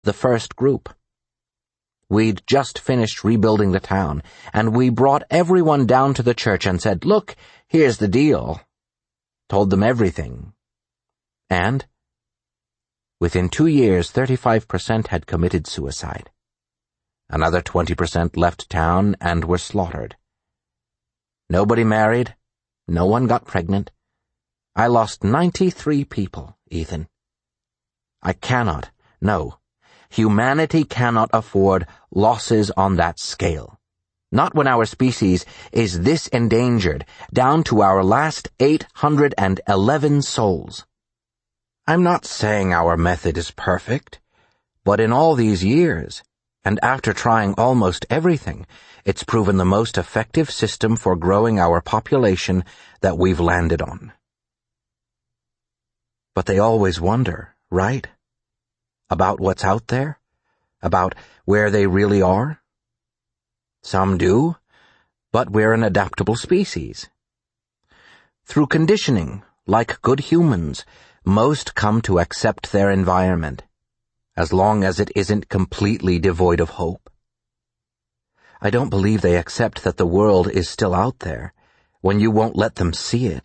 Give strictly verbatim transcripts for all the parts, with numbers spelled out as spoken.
the first group. We'd just finished rebuilding the town, and we brought everyone down to the church and said, "Look, here's the deal." Told them everything. And within two years, thirty-five percent had committed suicide. Another twenty percent left town and were slaughtered. Nobody married. No one got pregnant. I lost ninety-three people, Ethan. I cannot, no, humanity cannot afford losses on that scale. Not when our species is this endangered, down to our last eight hundred eleven souls. I'm not saying our method is perfect, but in all these years, and after trying almost everything, it's proven the most effective system for growing our population that we've landed on. But they always wonder, right? About what's out there? About where they really are? Some do, but we're an adaptable species. Through conditioning, like good humans, most come to accept their environment, as long as it isn't completely devoid of hope. I don't believe they accept that the world is still out there when you won't let them see it.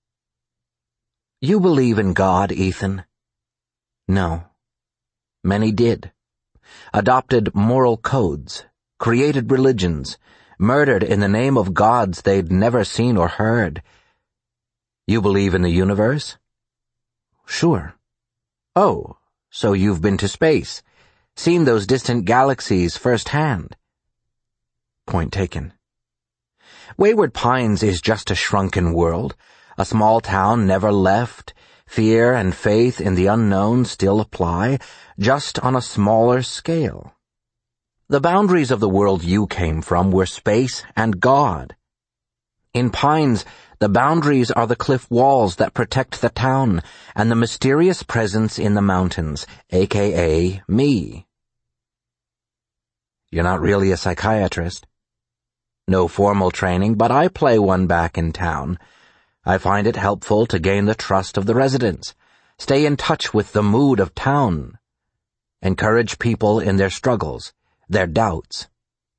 You believe in God, Ethan? No. Many did. Adopted moral codes, created religions, murdered in the name of gods they'd never seen or heard. You believe in the universe? Sure. Oh, so you've been to space, seen those distant galaxies firsthand. Point taken. Wayward Pines is just a shrunken world, a small town never left. Fear and faith in the unknown still apply, just on a smaller scale. The boundaries of the world you came from were space and God. In Pines, the boundaries are the cliff walls that protect the town and the mysterious presence in the mountains, aka me. You're not really a psychiatrist. No formal training, but I play one back in town. I find it helpful to gain the trust of the residents, stay in touch with the mood of town, encourage people in their struggles, their doubts.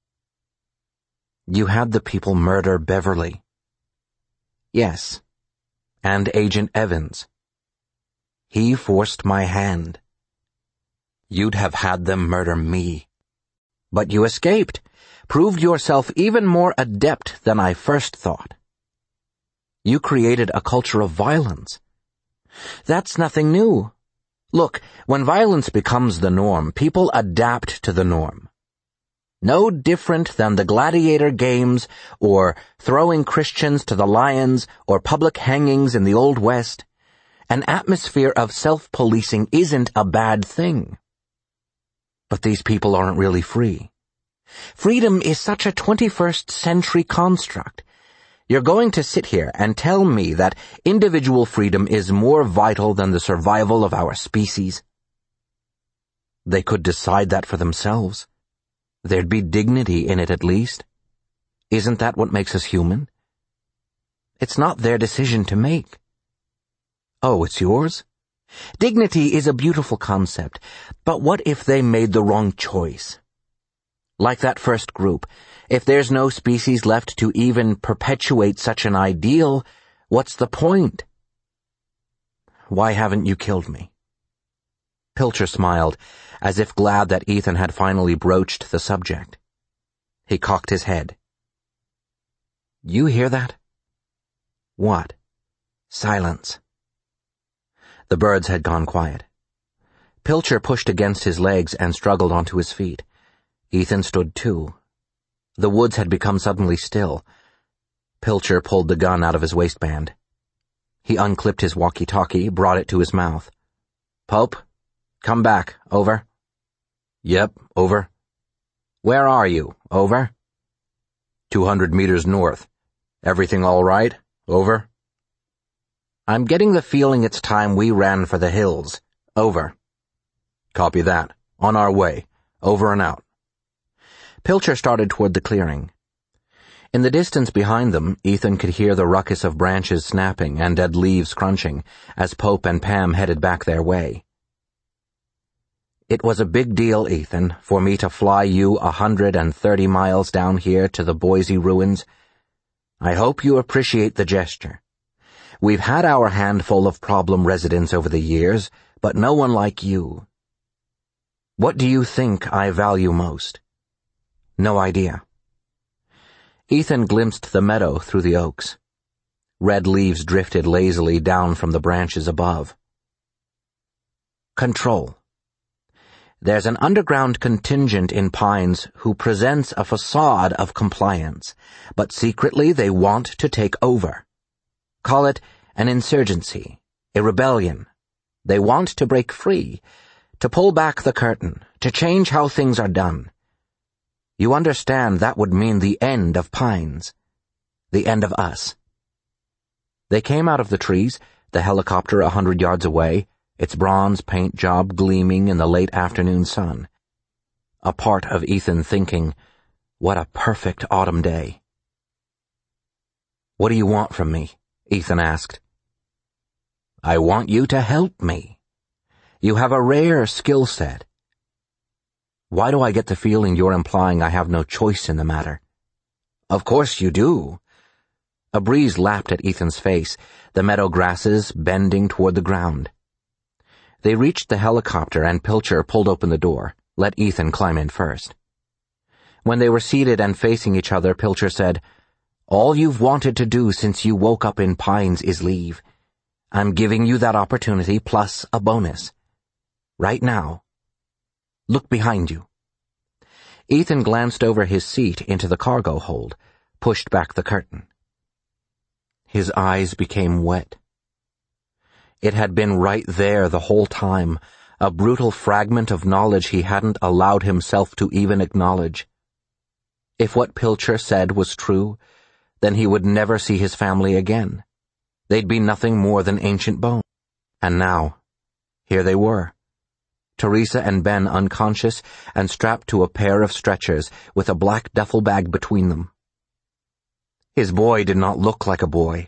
You had the people murder Beverly. Yes, and Agent Evans. He forced my hand. You'd have had them murder me. But you escaped, proved yourself even more adept than I first thought. You created a culture of violence. That's nothing new. Look, when violence becomes the norm, people adapt to the norm. No different than the gladiator games or throwing Christians to the lions or public hangings in the Old West. An atmosphere of self-policing isn't a bad thing. But these people aren't really free. Freedom is such a twenty-first century construct. You're going to sit here and tell me that individual freedom is more vital than the survival of our species? They could decide that for themselves. There'd be dignity in it at least. Isn't that what makes us human? It's not their decision to make. Oh, it's yours? Dignity is a beautiful concept, but what if they made the wrong choice? Like that first group, if there's no species left to even perpetuate such an ideal, what's the point? Why haven't you killed me? Pilcher smiled, as if glad that Ethan had finally broached the subject. He cocked his head. You hear that? What? Silence. The birds had gone quiet. Pilcher pushed against his legs and struggled onto his feet. Ethan stood too. The woods had become suddenly still. Pilcher pulled the gun out of his waistband. He unclipped his walkie-talkie, brought it to his mouth. Pope, come back, over. Yep, over. Where are you, over? Two hundred meters north. Everything all right, over? I'm getting the feeling it's time we ran for the hills, over. Copy that. On our way. Over and out. Pilcher started toward the clearing. In the distance behind them, Ethan could hear the ruckus of branches snapping and dead leaves crunching as Pope and Pam headed back their way. It was a big deal, Ethan, for me to fly you a hundred and thirty miles down here to the Boise ruins. I hope you appreciate the gesture. We've had our handful of problem residents over the years, but no one like you. What do you think I value most? No idea. Ethan glimpsed the meadow through the oaks. Red leaves drifted lazily down from the branches above. Control. There's an underground contingent in Pines who presents a facade of compliance, but secretly they want to take over. Call it an insurgency, a rebellion. They want to break free, to pull back the curtain, to change how things are done. You understand that would mean the end of Pines, the end of us. They came out of the trees, the helicopter a hundred yards away, its bronze paint job gleaming in the late afternoon sun. A part of Ethan thinking, what a perfect autumn day. What do you want from me? Ethan asked. I want you to help me. You have a rare skill set. Why do I get the feeling you're implying I have no choice in the matter? Of course you do. A breeze lapped at Ethan's face, the meadow grasses bending toward the ground. They reached the helicopter and Pilcher pulled open the door, let Ethan climb in first. When they were seated and facing each other, Pilcher said, All you've wanted to do since you woke up in Pines is leave. I'm giving you that opportunity plus a bonus. Right now. Look behind you. Ethan glanced over his seat into the cargo hold, pushed back the curtain. His eyes became wet. It had been right there the whole time, a brutal fragment of knowledge he hadn't allowed himself to even acknowledge. If what Pilcher said was true, then he would never see his family again. They'd be nothing more than ancient bones. And now, here they were. Teresa and Ben unconscious and strapped to a pair of stretchers with a black duffel bag between them. His boy did not look like a boy.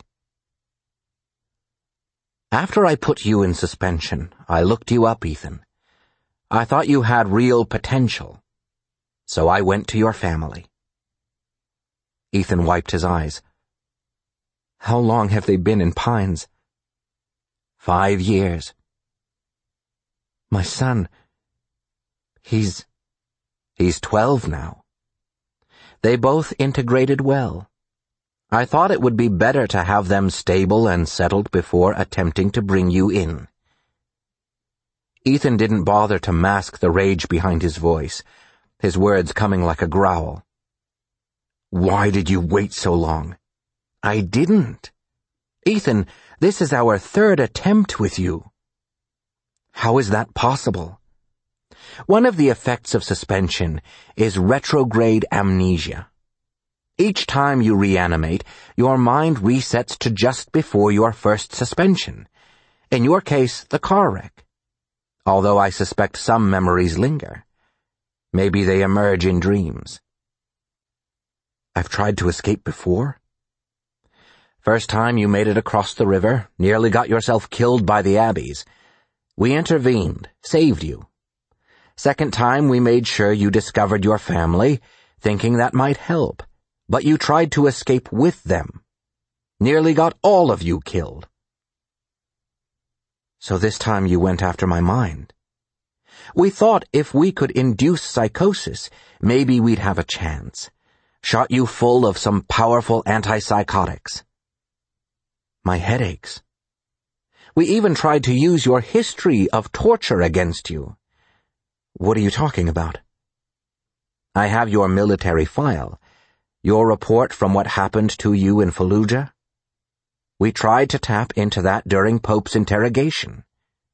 After I put you in suspension, I looked you up, Ethan. I thought you had real potential. So I went to your family. Ethan wiped his eyes. How long have they been in Pines? Five years. My son, he's, he's twelve now. They both integrated well. I thought it would be better to have them stable and settled before attempting to bring you in. Ethan didn't bother to mask the rage behind his voice, his words coming like a growl. Why did you wait so long? I didn't. Ethan, this is our third attempt with you. How is that possible? One of the effects of suspension is retrograde amnesia. Each time you reanimate, your mind resets to just before your first suspension. In your case, the car wreck. Although I suspect some memories linger. Maybe they emerge in dreams. I've tried to escape before. First time you made it across the river, nearly got yourself killed by the Abbeys. We intervened, saved you. Second time we made sure you discovered your family, thinking that might help. But you tried to escape with them. Nearly got all of you killed. So this time you went after my mind. We thought if we could induce psychosis, maybe we'd have a chance. Shot you full of some powerful antipsychotics. My head aches. We even tried to use your history of torture against you. What are you talking about? I have your military file. Your report from what happened to you in Fallujah? We tried to tap into that during Pope's interrogation.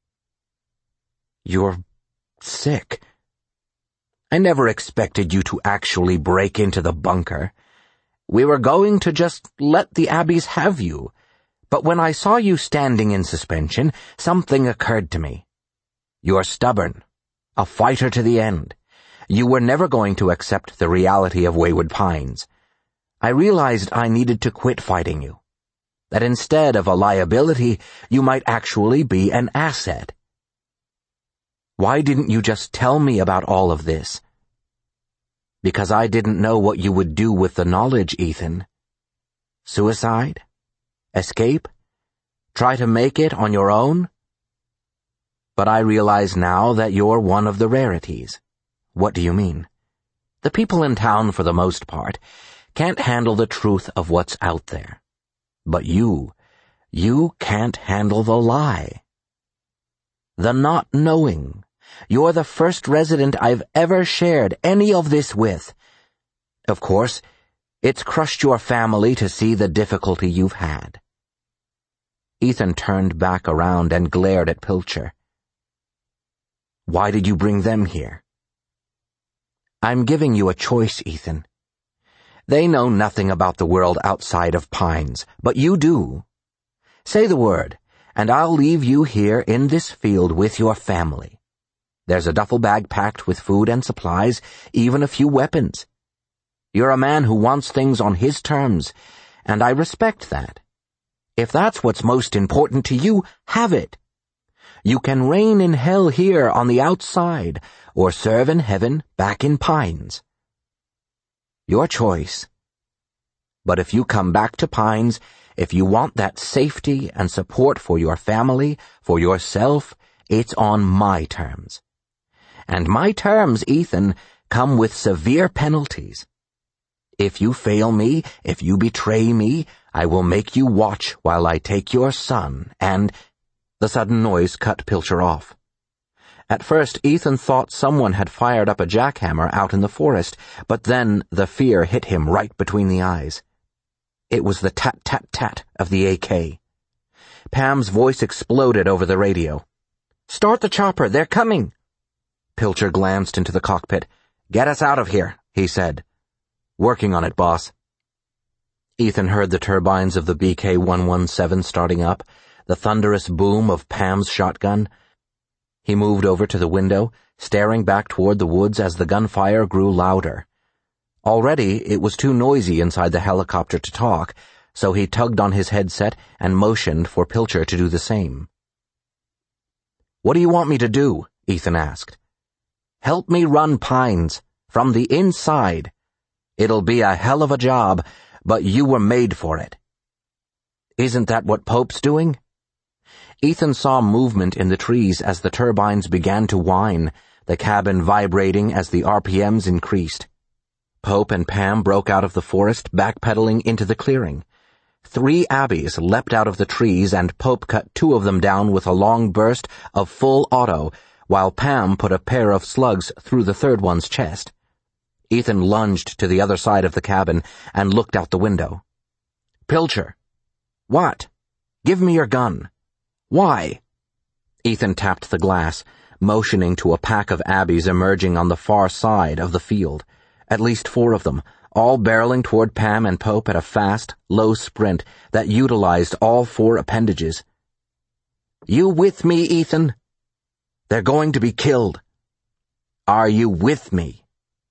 You're sick. I never expected you to actually break into the bunker. We were going to just let the Abbeys have you. But when I saw you standing in suspension, something occurred to me. You're stubborn, a fighter to the end. You were never going to accept the reality of Wayward Pines. I realized I needed to quit fighting you. That instead of a liability, you might actually be an asset. Why didn't you just tell me about all of this? Because I didn't know what you would do with the knowledge, Ethan. Suicide? Escape? Try to make it on your own? But I realize now that you're one of the rarities. What do you mean? The people in town, for the most part, can't handle the truth of what's out there. But you, you can't handle the lie. The not knowing. You're the first resident I've ever shared any of this with. Of course, it's crushed your family to see the difficulty you've had. Ethan turned back around and glared at Pilcher. Why did you bring them here? I'm giving you a choice, Ethan. They know nothing about the world outside of Pines, but you do. Say the word, and I'll leave you here in this field with your family. There's a duffel bag packed with food and supplies, even a few weapons. You're a man who wants things on his terms, and I respect that. If that's what's most important to you, have it. You can reign in hell here on the outside, or serve in heaven back in Pines. Your choice. But if you come back to Pines, if you want that safety and support for your family, for yourself, it's on my terms. And my terms, Ethan, come with severe penalties. If you fail me, if you betray me, I will make you watch while I take your son, and— The sudden noise cut Pilcher off. At first, Ethan thought someone had fired up a jackhammer out in the forest, but then the fear hit him right between the eyes. It was the tat-tat-tat of the A K. Pam's voice exploded over the radio. "Start the chopper, they're coming!" Pilcher glanced into the cockpit. "Get us out of here," he said. "Working on it, boss." Ethan heard the turbines of the B K one seventeen starting up, the thunderous boom of Pam's shotgun. He moved over to the window, staring back toward the woods as the gunfire grew louder. Already it was too noisy inside the helicopter to talk, so he tugged on his headset and motioned for Pilcher to do the same. "What do you want me to do?" Ethan asked. "Help me run Pines, from the inside. It'll be a hell of a job, but you were made for it." "Isn't that what Pope's doing?" Ethan saw movement in the trees as the turbines began to whine, the cabin vibrating as the R P Ms increased. Pope and Pam broke out of the forest, backpedaling into the clearing. Three Abbeys leapt out of the trees, and Pope cut two of them down with a long burst of full auto, while Pam put a pair of slugs through the third one's chest. Ethan lunged to the other side of the cabin and looked out the window. "Pilcher." "What?" "Give me your gun." "Why?" Ethan tapped the glass, motioning to a pack of Abbeys emerging on the far side of the field. At least four of them, all barreling toward Pam and Pope at a fast, low sprint that utilized all four appendages. "You with me, Ethan?" "They're going to be killed." "Are you with me?"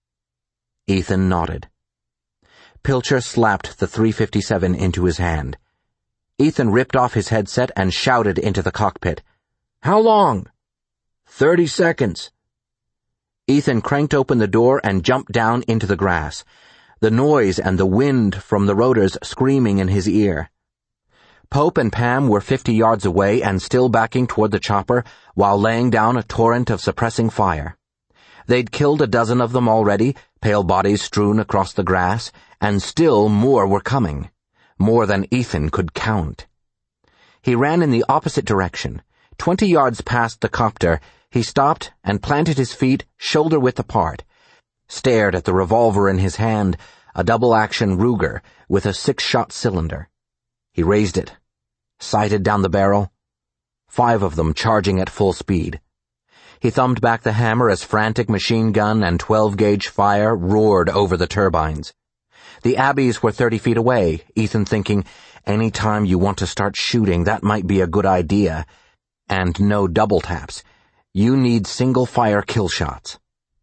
Ethan nodded. Pilcher slapped the three fifty-seven into his hand. Ethan ripped off his headset and shouted into the cockpit. "How long?" Thirty seconds." Ethan cranked open the door and jumped down into the grass, the noise and the wind from the rotors screaming in his ear. Pope and Pam were fifty yards away and still backing toward the chopper while laying down a torrent of suppressing fire. They'd killed a dozen of them already, pale bodies strewn across the grass, and still more were coming, more than Ethan could count. He ran in the opposite direction. Twenty yards past the copter, he stopped and planted his feet shoulder-width apart, stared at the revolver in his hand, a double-action Ruger with a six-shot cylinder. He raised it, sighted down the barrel, five of them charging at full speed. He thumbed back the hammer as frantic machine gun and twelve-gauge fire roared over the turbines. The Abbeys were thirty feet away, Ethan thinking, any time you want to start shooting, that might be a good idea. And no double taps. You need single-fire kill shots.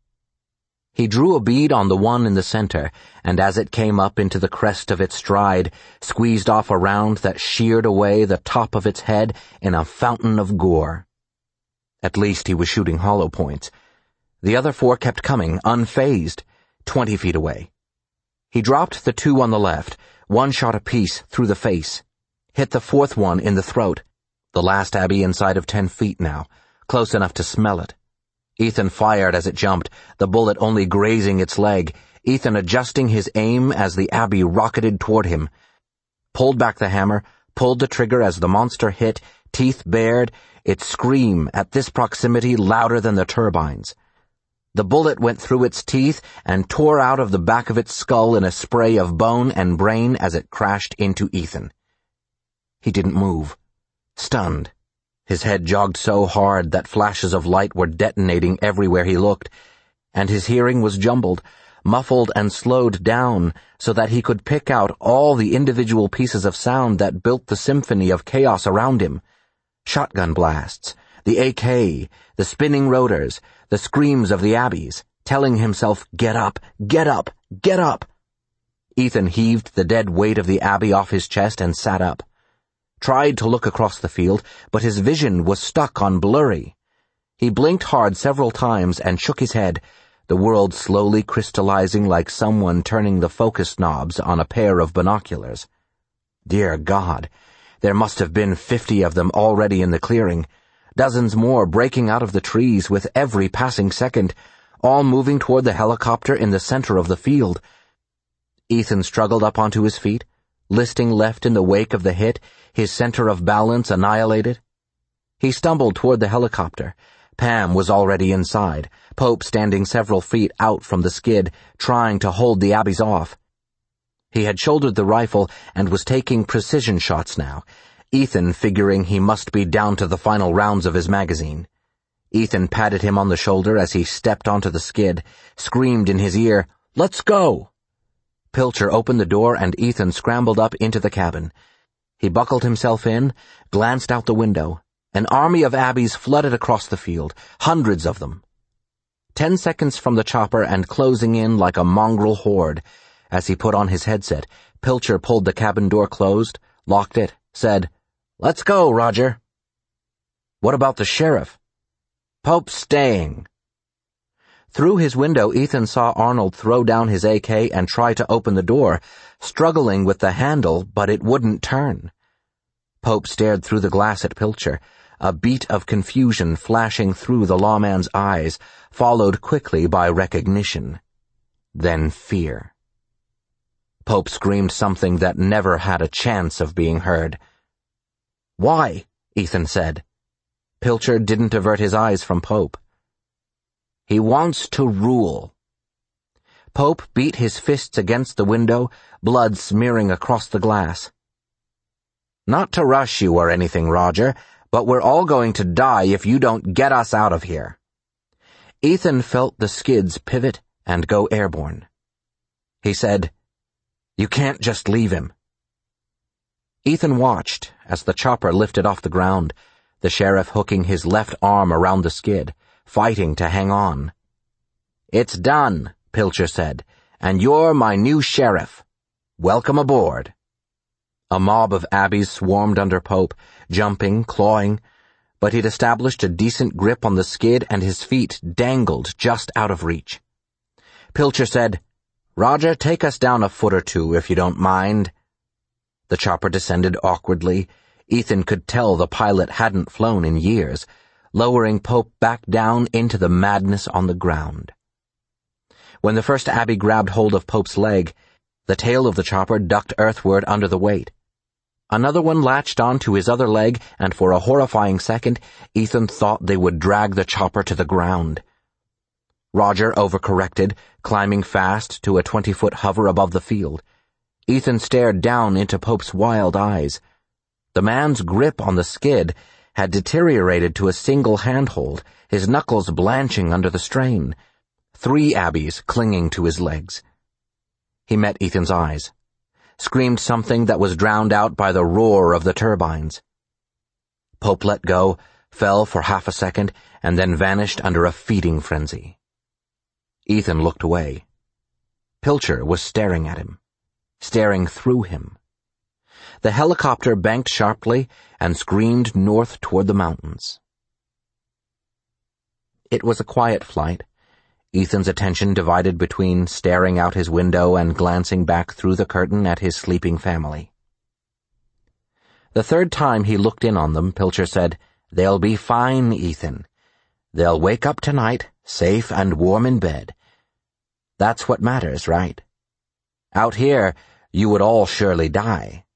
He drew a bead on the one in the center, and as it came up into the crest of its stride, squeezed off a round that sheared away the top of its head in a fountain of gore. At least he was shooting hollow points. The other four kept coming, unfazed, twenty feet away. He dropped the two on the left, one shot apiece through the face, hit the fourth one in the throat, the last Abby inside of ten feet now, close enough to smell it. Ethan fired as it jumped, the bullet only grazing its leg, Ethan adjusting his aim as the Abby rocketed toward him. Pulled back the hammer, pulled the trigger as the monster hit, teeth bared, its scream at this proximity louder than the turbines. The bullet went through its teeth and tore out of the back of its skull in a spray of bone and brain as it crashed into Ethan. He didn't move, stunned. His head jogged so hard that flashes of light were detonating everywhere he looked, and his hearing was jumbled, muffled and slowed down so that he could pick out all the individual pieces of sound that built the symphony of chaos around him. Shotgun blasts, the A K, the spinning rotors, the screams of the Abbeys, telling himself, "Get up, get up, get up." Ethan heaved the dead weight of the Abbey off his chest and sat up. Tried to look across the field, but his vision was stuck on blurry. He blinked hard several times and shook his head, the world slowly crystallizing like someone turning the focus knobs on a pair of binoculars. Dear God, there must have been fifty of them already in the clearing, dozens more breaking out of the trees with every passing second, all moving toward the helicopter in the center of the field. Ethan struggled up onto his feet, listing left in the wake of the hit, his center of balance annihilated. He stumbled toward the helicopter. Pam was already inside, Pope standing several feet out from the skid, trying to hold the Abbeys off. He had shouldered the rifle and was taking precision shots now, Ethan figuring he must be down to the final rounds of his magazine. Ethan patted him on the shoulder as he stepped onto the skid, screamed in his ear, "Let's go!" Pilcher opened the door and Ethan scrambled up into the cabin. He buckled himself in, glanced out the window. An army of Abbeys flooded across the field, hundreds of them. Ten seconds from the chopper and closing in like a mongrel horde. As he put on his headset, Pilcher pulled the cabin door closed, locked it, said, "Let's go, Roger." "What about the sheriff?" "Pope's staying." Through his window, Ethan saw Arnold throw down his A K and try to open the door, struggling with the handle, but it wouldn't turn. Pope stared through the glass at Pilcher, a beat of confusion flashing through the lawman's eyes, followed quickly by recognition. Then fear. Pope screamed something that never had a chance of being heard. "Why?" Ethan said. Pilcher didn't avert his eyes from Pope. "He wants to rule." Pope beat his fists against the window, blood smearing across the glass. "Not to rush you or anything, Roger, but we're all going to die if you don't get us out of here." Ethan felt the skids pivot and go airborne. He said, "You can't just leave him." Ethan watched as the chopper lifted off the ground, the sheriff hooking his left arm around the skid, fighting to hang on. "It's done," Pilcher said, "and you're my new sheriff. Welcome aboard." A mob of Abbeys swarmed under Pope, jumping, clawing, but he'd established a decent grip on the skid and his feet dangled just out of reach. Pilcher said, "Roger, take us down a foot or two if you don't mind." The chopper descended awkwardly. Ethan could tell the pilot hadn't flown in years, lowering Pope back down into the madness on the ground. When the first Abbey grabbed hold of Pope's leg, the tail of the chopper ducked earthward under the weight. Another one latched onto his other leg, and for a horrifying second, Ethan thought they would drag the chopper to the ground. Roger overcorrected, climbing fast to a twenty-foot hover above the field. Ethan stared down into Pope's wild eyes. The man's grip on the skid had deteriorated to a single handhold, his knuckles blanching under the strain. Three Abbeys clinging to his legs. He met Ethan's eyes, screamed something that was drowned out by the roar of the turbines. Pope let go, fell for half a second, and then vanished under a feeding frenzy. Ethan looked away. Pilcher was staring at him, staring through him. The helicopter banked sharply and screamed north toward the mountains. It was a quiet flight. Ethan's attention divided between staring out his window and glancing back through the curtain at his sleeping family. The third time he looked in on them, Pilcher said, "They'll be fine, Ethan. They'll wake up tonight, safe and warm in bed. That's what matters, right? Out here, you would all surely die."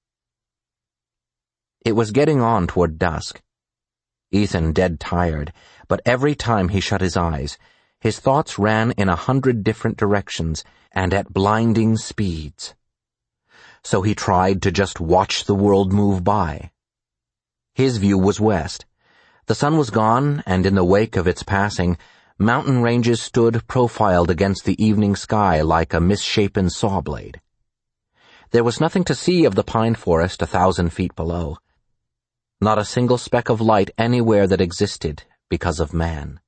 It was getting on toward dusk. Ethan dead tired, but every time he shut his eyes, his thoughts ran in a hundred different directions and at blinding speeds. So he tried to just watch the world move by. His view was west. The sun was gone, and in the wake of its passing, mountain ranges stood profiled against the evening sky like a misshapen saw blade. There was nothing to see of the pine forest a thousand feet below. Not a single speck of light anywhere that existed because of man.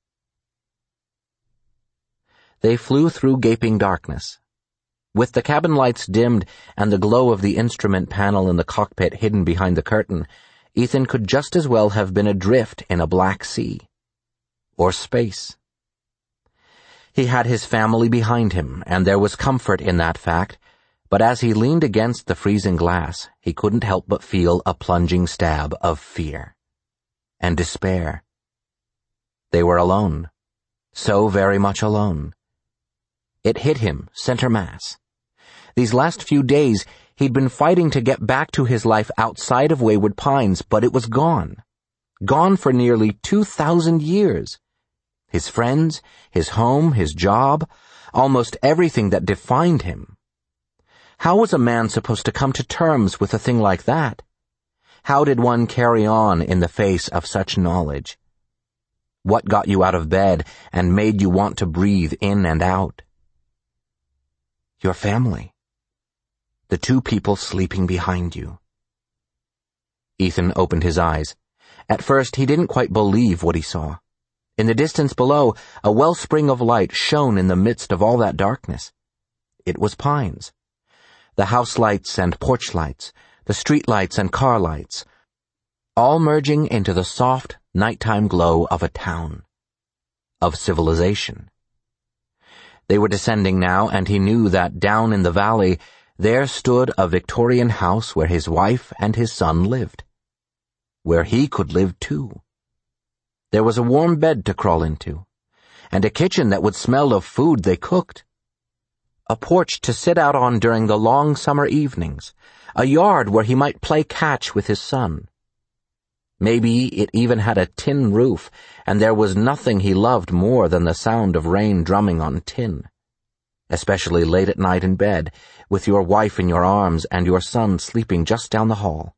They flew through gaping darkness. With the cabin lights dimmed and the glow of the instrument panel in the cockpit hidden behind the curtain, Ethan could just as well have been adrift in a black sea. Or space. He had his family behind him, and there was comfort in that fact, but as he leaned against the freezing glass, he couldn't help but feel a plunging stab of fear. And despair. They were alone. So very much alone. It hit him, center mass. These last few days, he'd been fighting to get back to his life outside of Wayward Pines, but it was gone. Gone for nearly two thousand years. His friends, his home, his job, almost everything that defined him. How was a man supposed to come to terms with a thing like that? How did one carry on in the face of such knowledge? What got you out of bed and made you want to breathe in and out? Your family. The two people sleeping behind you. Ethan opened his eyes. At first, he didn't quite believe what he saw. In the distance below, a wellspring of light shone in the midst of all that darkness. It was pines. The house lights and porch lights, the street lights and car lights, all merging into the soft, nighttime glow of a town. Of civilization. They were descending now, and he knew that down in the valley there stood a Victorian house where his wife and his son lived. Where he could live too. There was a warm bed to crawl into, and a kitchen that would smell of food they cooked. A porch to sit out on during the long summer evenings, a yard where he might play catch with his son. Maybe it even had a tin roof, and there was nothing he loved more than the sound of rain drumming on tin. Especially late at night in bed, with your wife in your arms and your son sleeping just down the hall.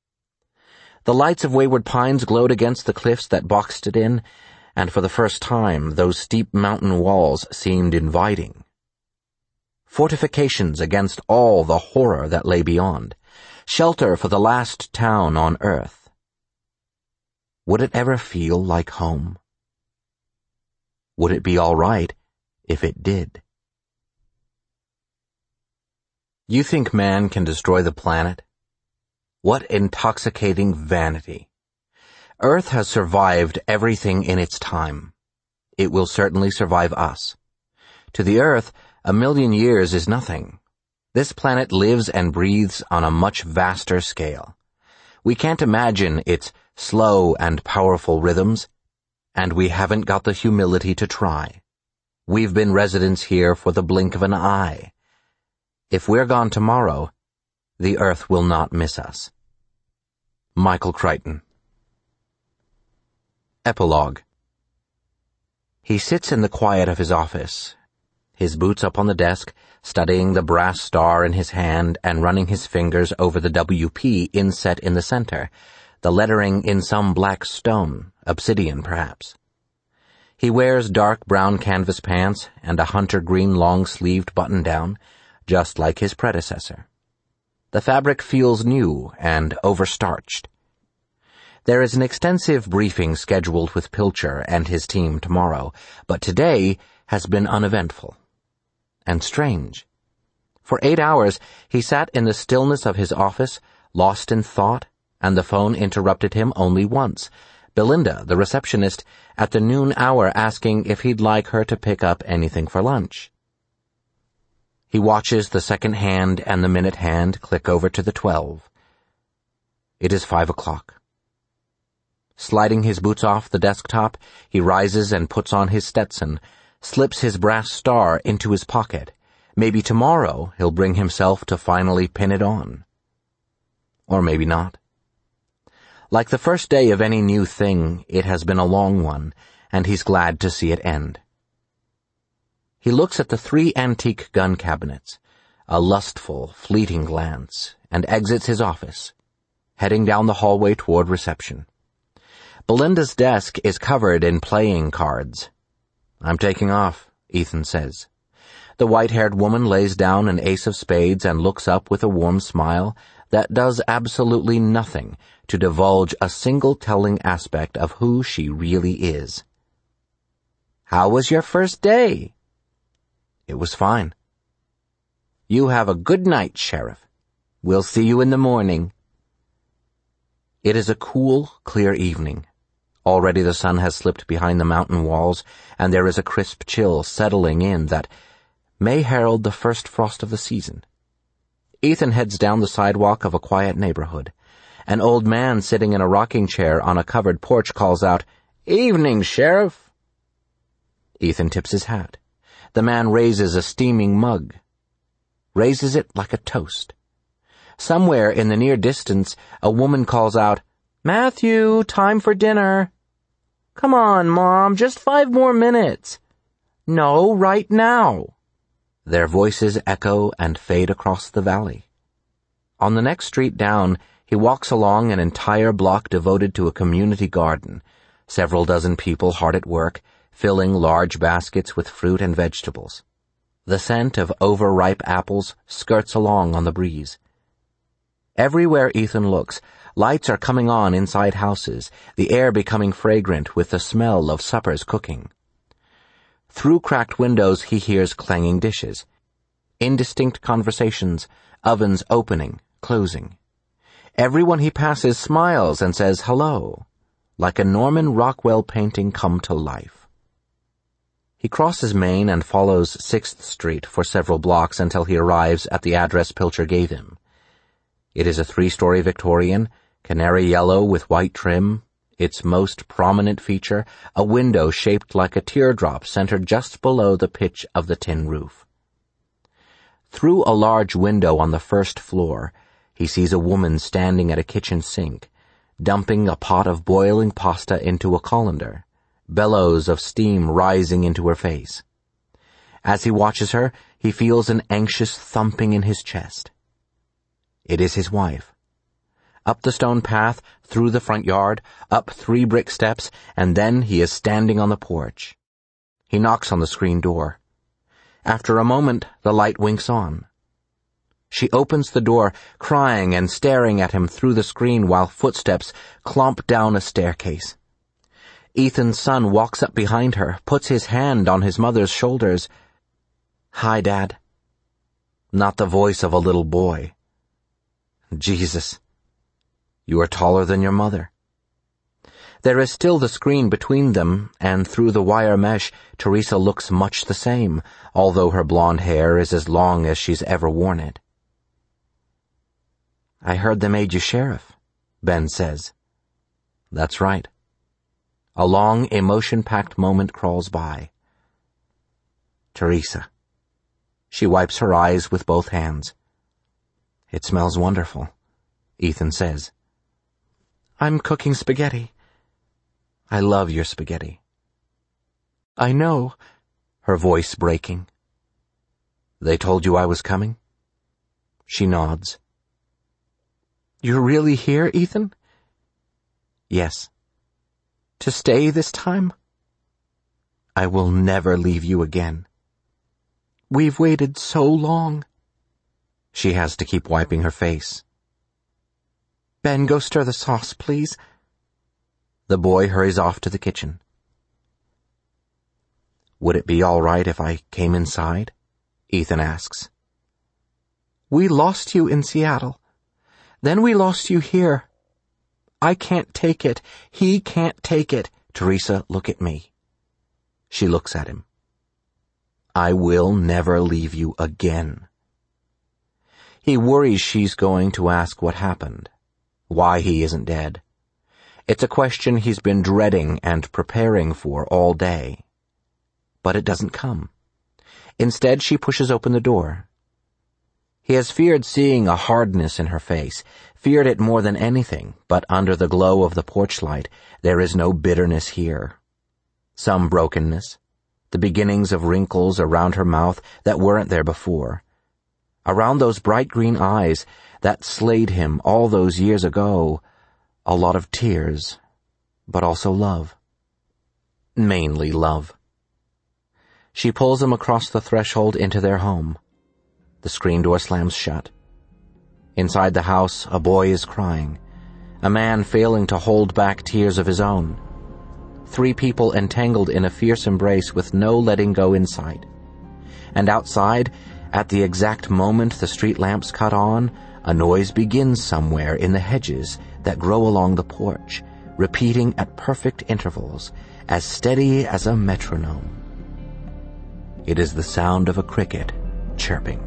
The lights of Wayward Pines glowed against the cliffs that boxed it in, and for the first time those steep mountain walls seemed inviting. Fortifications against all the horror that lay beyond. Shelter for the last town on earth. Would it ever feel like home? Would it be all right if it did? You think man can destroy the planet? What intoxicating vanity. Earth has survived everything in its time. It will certainly survive us. To the Earth, a million years is nothing. This planet lives and breathes on a much vaster scale. We can't imagine its slow and powerful rhythms, and we haven't got the humility to try. We've been residents here for the blink of an eye. If we're gone tomorrow, the Earth will not miss us. Michael Crichton. Epilogue. He sits in the quiet of his office, his boots up on the desk, studying the brass star in his hand and running his fingers over the W P inset in the center, the lettering in some black stone, obsidian perhaps. He wears dark brown canvas pants and a hunter green long-sleeved button-down, just like his predecessor. The fabric feels new and overstarched. There is an extensive briefing scheduled with Pilcher and his team tomorrow, but today has been uneventful. And strange. For eight hours, he sat in the stillness of his office, lost in thought, and the phone interrupted him only once, Belinda, the receptionist, at the noon hour asking if he'd like her to pick up anything for lunch. He watches the second hand and the minute hand click over to the twelve. It is five o'clock. Sliding his boots off the desktop, he rises and puts on his Stetson, slips his brass star into his pocket. Maybe tomorrow he'll bring himself to finally pin it on. Or maybe not. Like the first day of any new thing, it has been a long one, and he's glad to see it end. He looks at the three antique gun cabinets, a lustful, fleeting glance, and exits his office, heading down the hallway toward reception. Belinda's desk is covered in playing cards. "I'm taking off," Ethan says. The white-haired woman lays down an ace of spades and looks up with a warm smile that does absolutely nothing to divulge a single telling aspect of who she really is. "How was your first day?" "It was fine." "You have a good night, Sheriff. We'll see you in the morning." It is a cool, clear evening. Already the sun has slipped behind the mountain walls, and there is a crisp chill settling in that may herald the first frost of the season. Ethan heads down the sidewalk of a quiet neighborhood. An old man sitting in a rocking chair on a covered porch calls out, "Evening, Sheriff." Ethan tips his hat. The man raises a steaming mug. Raises it like a toast. Somewhere in the near distance, a woman calls out, "Matthew, time for dinner." "Come on, Mom, just five more minutes." "No, right now." Their voices echo and fade across the valley. On the next street down, he walks along an entire block devoted to a community garden, several dozen people hard at work, filling large baskets with fruit and vegetables. The scent of overripe apples skirts along on the breeze. Everywhere Ethan looks, lights are coming on inside houses, the air becoming fragrant with the smell of suppers cooking. Through cracked windows he hears clanging dishes, indistinct conversations, ovens opening, closing. Everyone he passes smiles and says hello, like a Norman Rockwell painting come to life. He crosses Main and follows sixth Street for several blocks until he arrives at the address Pilcher gave him. It is a three-story Victorian, canary yellow with white trim, its most prominent feature, a window shaped like a teardrop centered just below the pitch of the tin roof. Through a large window on the first floor, he sees a woman standing at a kitchen sink, dumping a pot of boiling pasta into a colander, bellows of steam rising into her face. As he watches her, he feels an anxious thumping in his chest. It is his wife. Up the stone path, through the front yard, up three brick steps, and then he is standing on the porch. He knocks on the screen door. After a moment, the light winks on. She opens the door, crying and staring at him through the screen while footsteps clomp down a staircase. Ethan's son walks up behind her, puts his hand on his mother's shoulders. "Hi, Dad." Not the voice of a little boy. "Jesus. You are taller than your mother." There is still the screen between them, and through the wire mesh, Teresa looks much the same, although her blonde hair is as long as she's ever worn it. "I heard they made you sheriff," Ben says. That's right. A long, emotion-packed moment crawls by. Teresa. She wipes her eyes with both hands. "It smells wonderful," Ethan says. "I'm cooking spaghetti." "I love your spaghetti." "I know," her voice breaking. "They told you I was coming?" She nods. "You're really here, Ethan?" "Yes." "To stay this time?" "I will never leave you again." "We've waited so long." She has to keep wiping her face. "Ben, go stir the sauce, please." The boy hurries off to the kitchen. "Would it be all right if I came inside?" Ethan asks. "We lost you in Seattle. Then we lost you here. I can't take it. He can't take it. Teresa, look at me. She looks at him. I will never leave you again. He worries she's going to ask what happened, why he isn't dead. It's a question he's been dreading and preparing for all day. But it doesn't come. Instead, she pushes open the door. He has feared seeing a hardness in her face, feared it more than anything, but under the glow of the porch light, there is no bitterness here. Some brokenness, the beginnings of wrinkles around her mouth that weren't there before, around those bright green eyes that slayed him all those years ago, a lot of tears, but also love. Mainly love. She pulls him across the threshold into their home. The screen door slams shut. Inside the house, a boy is crying, a man failing to hold back tears of his own. Three people entangled in a fierce embrace with no letting go in sight. And outside, at the exact moment the street lamps cut on, a noise begins somewhere in the hedges that grow along the porch, repeating at perfect intervals, as steady as a metronome. It is the sound of a cricket chirping.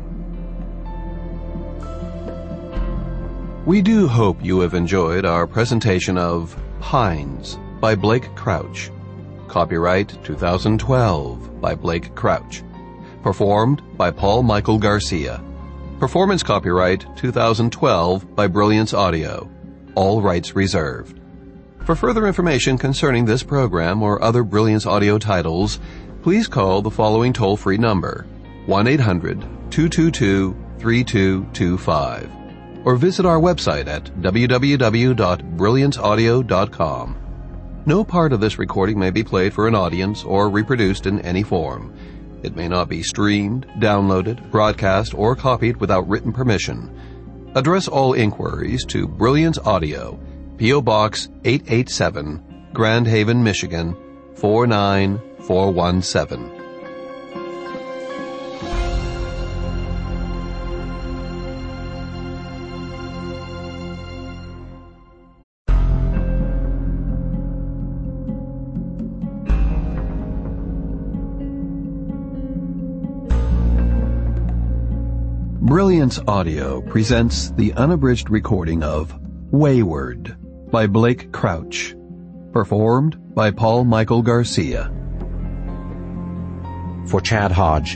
We do hope you have enjoyed our presentation of Pines by Blake Crouch. Copyright two thousand twelve by Blake Crouch. Performed by Paul Michael Garcia. Performance copyright two thousand twelve by Brilliance Audio. All rights reserved. For further information concerning this program or other Brilliance Audio titles, please call the following toll-free number, one eight hundred two two two three two two five, or visit our website at w w w dot brilliance audio dot com. No part of this recording may be played for an audience or reproduced in any form. It may not be streamed, downloaded, broadcast, or copied without written permission. Address all inquiries to Brilliance Audio, P O Box eight eight seven, Grand Haven, Michigan, four nine four one seven. Brilliance Audio presents the unabridged recording of Wayward by Blake Crouch, performed by Paul Michael Garcia. For Chad Hodge.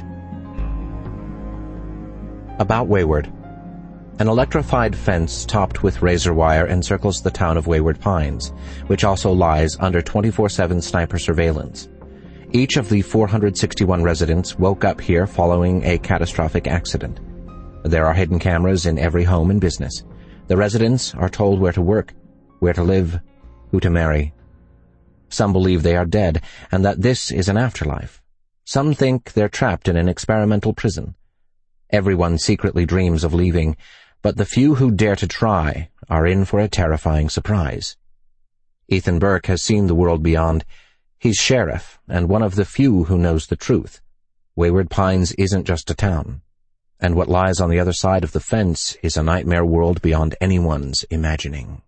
About Wayward. An electrified fence topped with razor wire encircles the town of Wayward Pines, which also lies under twenty-four seven sniper surveillance. Each of the four hundred sixty-one residents woke up here following a catastrophic accident. There are hidden cameras in every home and business. The residents are told where to work, where to live, who to marry. Some believe they are dead, and that this is an afterlife. Some think they're trapped in an experimental prison. Everyone secretly dreams of leaving, but the few who dare to try are in for a terrifying surprise. Ethan Burke has seen the world beyond. He's sheriff, and one of the few who knows the truth. Wayward Pines isn't just a town. And what lies on the other side of the fence is a nightmare world beyond anyone's imagining.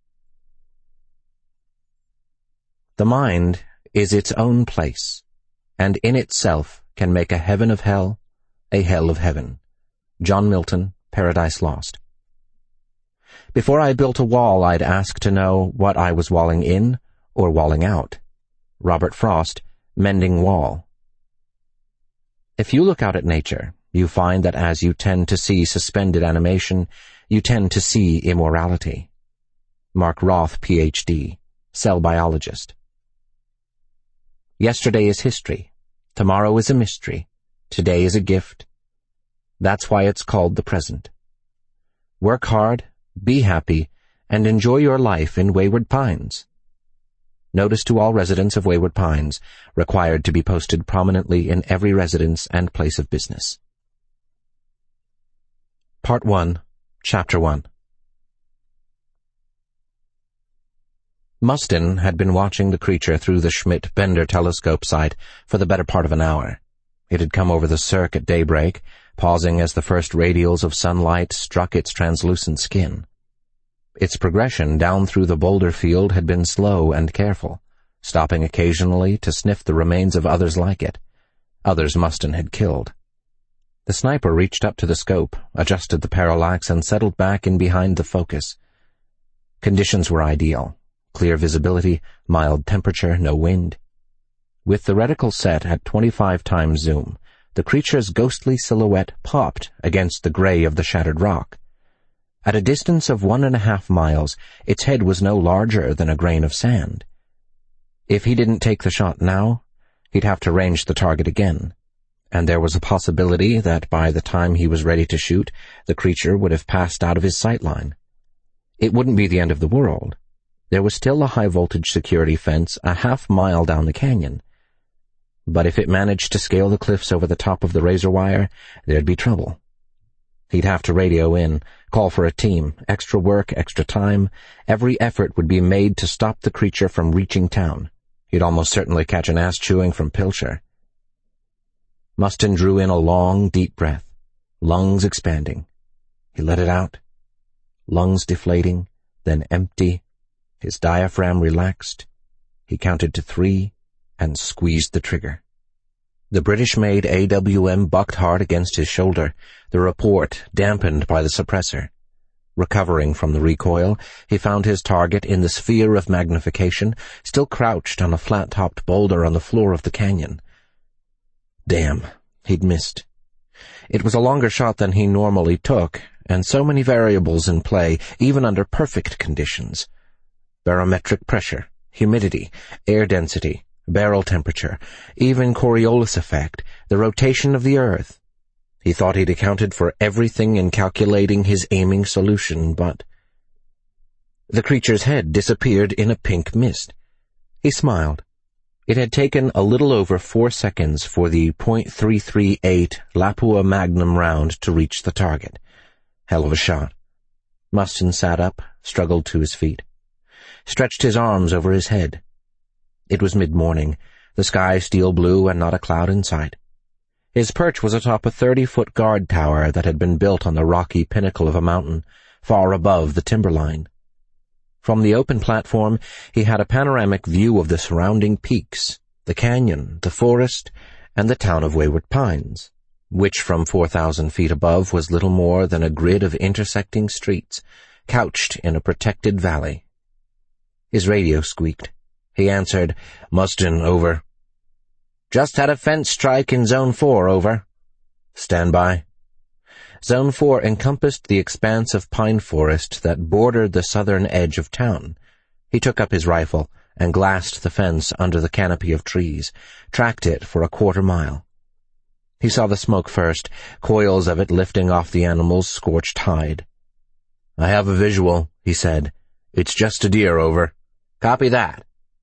The mind is its own place, and in itself can make a heaven of hell, a hell of heaven. John Milton, Paradise Lost. Before I built a wall, I'd ask to know what I was walling in or walling out. Robert Frost, Mending Wall. If you look out at nature, you find that as you tend to see suspended animation, you tend to see immorality. Mark Roth, P H D, cell biologist. Yesterday is history. Tomorrow is a mystery. Today is a gift. That's why it's called the present. Work hard, be happy, and enjoy your life in Wayward Pines. Notice to all residents of Wayward Pines, required to be posted prominently in every residence and place of business. Part one, Chapter one. Mustin had been watching the creature through the Schmidt-Bender telescope sight for the better part of an hour. It had come over the cirque at daybreak, pausing as the first radials of sunlight struck its translucent skin. Its progression down through the boulder field had been slow and careful, stopping occasionally to sniff the remains of others like it, others Mustin had killed. The sniper reached up to the scope, adjusted the parallax, and settled back in behind the focus. Conditions were ideal. Clear visibility, mild temperature, no wind. With the reticle set at twenty-five times zoom, the creature's ghostly silhouette popped against the gray of the shattered rock. At a distance of one and a half miles, its head was no larger than a grain of sand. If he didn't take the shot now, he'd have to range the target again, and there was a possibility that by the time he was ready to shoot, the creature would have passed out of his sight line. It wouldn't be the end of the world. There was still a high-voltage security fence a half mile down the canyon. But if it managed to scale the cliffs over the top of the razor wire, there'd be trouble. He'd have to radio in, call for a team, extra work, extra time. Every effort would be made to stop the creature from reaching town. He'd almost certainly catch an ass chewing from Pilcher. Mustin drew in a long, deep breath, lungs expanding. He let it out, lungs deflating, then empty. His diaphragm relaxed. He counted to three and squeezed the trigger. The British-made A W M bucked hard against his shoulder, the report dampened by the suppressor. Recovering from the recoil, he found his target in the sphere of magnification, still crouched on a flat-topped boulder on the floor of the canyon. Damn, he'd missed. It was a longer shot than he normally took, and so many variables in play, even under perfect conditions. Barometric pressure, humidity, air density, barrel temperature, even Coriolis effect, the rotation of the earth. He thought he'd accounted for everything in calculating his aiming solution, but... The creature's head disappeared in a pink mist. He smiled. It had taken a little over four seconds for the point three three eight Lapua Magnum round to reach the target. Hell of a shot. Mustin sat up, struggled to his feet, stretched his arms over his head. It was mid-morning, the sky steel blue and not a cloud in sight. His perch was atop a thirty-foot guard tower that had been built on the rocky pinnacle of a mountain, far above the timberline. From the open platform, he had a panoramic view of the surrounding peaks, the canyon, the forest, and the town of Wayward Pines, which from four thousand feet above was little more than a grid of intersecting streets, couched in a protected valley. His radio squeaked. He answered, "Mustin, over." "Just had a fence strike in Zone four, over." "Stand by." Zone four encompassed the expanse of pine forest that bordered the southern edge of town. He took up his rifle and glassed the fence under the canopy of trees, tracked it for a quarter mile. He saw the smoke first, coils of it lifting off the animal's scorched hide. "I have a visual," he said. "It's just a deer, over." "Copy that."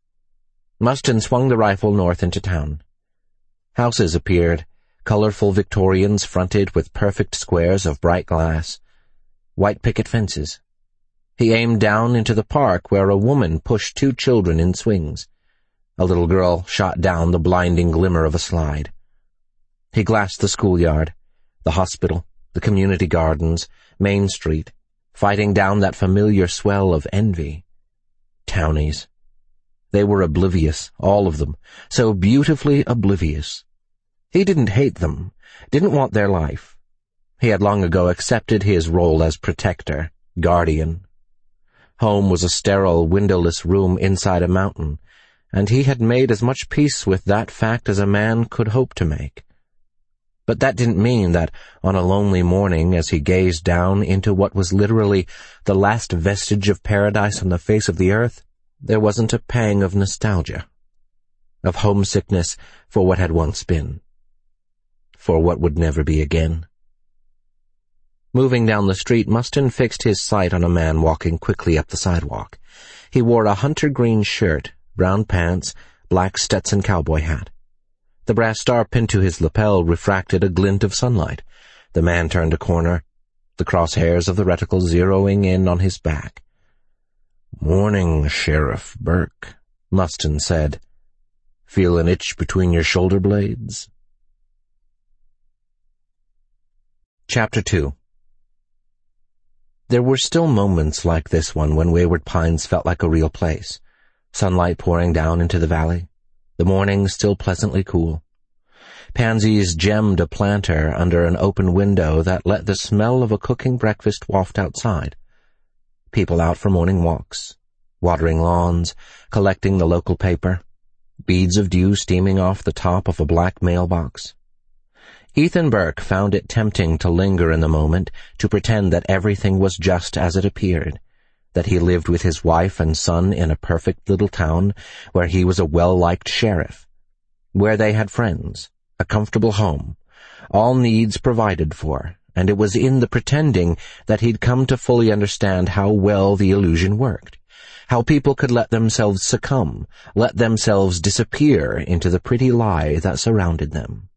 Mustin swung the rifle north into town. Houses appeared, colorful Victorians fronted with perfect squares of bright glass, white picket fences. He aimed down into the park where a woman pushed two children in swings. A little girl shot down the blinding glimmer of a slide. He glassed the schoolyard, the hospital, the community gardens, Main Street, fighting down that familiar swell of envy. Townies. They were oblivious, all of them, so beautifully oblivious. He didn't hate them, didn't want their life. He had long ago accepted his role as protector, guardian. Home was a sterile, windowless room inside a mountain, and he had made as much peace with that fact as a man could hope to make. But that didn't mean that on a lonely morning, as he gazed down into what was literally the last vestige of paradise on the face of the earth, there wasn't a pang of nostalgia, of homesickness for what had once been, for what would never be again. Moving down the street, Mustin fixed his sight on a man walking quickly up the sidewalk. He wore a hunter-green shirt, brown pants, black Stetson cowboy hat. The brass star pinned to his lapel refracted a glint of sunlight. The man turned a corner, the crosshairs of the reticle zeroing in on his back. "Morning, Sheriff Burke," Mustin said. "Feel an itch between your shoulder blades?" Chapter two. There were still moments like this one when Wayward Pines felt like a real place. Sunlight pouring down into the valley. The morning still pleasantly cool. Pansies gemmed a planter under an open window that let the smell of a cooking breakfast waft outside. People out for morning walks, watering lawns, collecting the local paper, beads of dew steaming off the top of a black mailbox. Ethan Burke found it tempting to linger in the moment, to pretend that everything was just as it appeared, that he lived with his wife and son in a perfect little town where he was a well-liked sheriff, where they had friends, a comfortable home, all needs provided for, and it was in the pretending that he'd come to fully understand how well the illusion worked, how people could let themselves succumb, let themselves disappear into the pretty lie that surrounded them.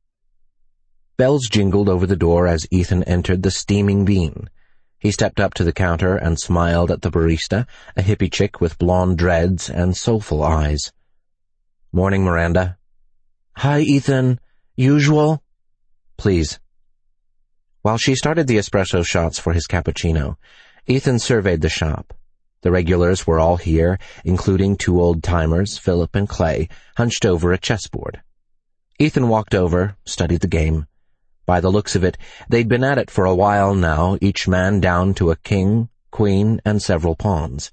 Bells jingled over the door as Ethan entered the Steaming Bean. He stepped up to the counter and smiled at the barista, a hippie chick with blonde dreads and soulful eyes. "Morning, Miranda." "Hi, Ethan. Usual?" "Please." While she started the espresso shots for his cappuccino, Ethan surveyed the shop. The regulars were all here, including two old-timers, Philip and Clay, hunched over a chessboard. Ethan walked over, studied the game. By the looks of it, they'd been at it for a while now, each man down to a king, queen, and several pawns.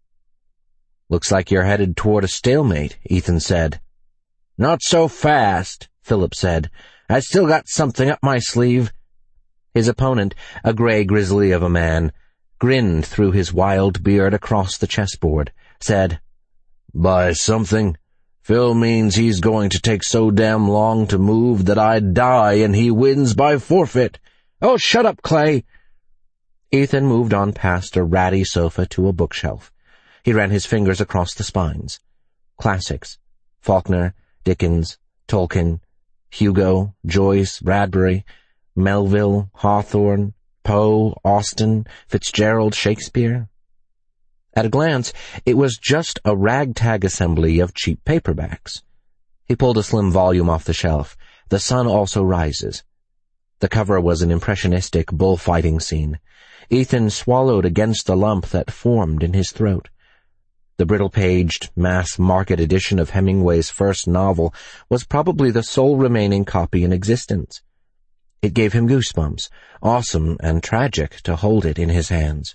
"Looks like you're headed toward a stalemate," Ethan said. "Not so fast," Philip said. "I still got something up my sleeve." His opponent, a gray grizzly of a man, grinned through his wild beard across the chessboard, said, "By something, Phil means he's going to take so damn long to move that I die and he wins by forfeit. Oh, shut up, Clay." Ethan moved on past a ratty sofa to a bookshelf. He ran his fingers across the spines. Classics. Faulkner, Dickens, Tolkien, Hugo, Joyce, Bradbury, Melville, Hawthorne, Poe, Austen, Fitzgerald, Shakespeare. At a glance, it was just a ragtag assembly of cheap paperbacks. He pulled a slim volume off the shelf. The Sun Also Rises. The cover was an impressionistic bullfighting scene. Ethan swallowed against the lump that formed in his throat. The brittle-paged, mass-market edition of Hemingway's first novel was probably the sole remaining copy in existence. It gave him goosebumps, awesome and tragic to hold it in his hands.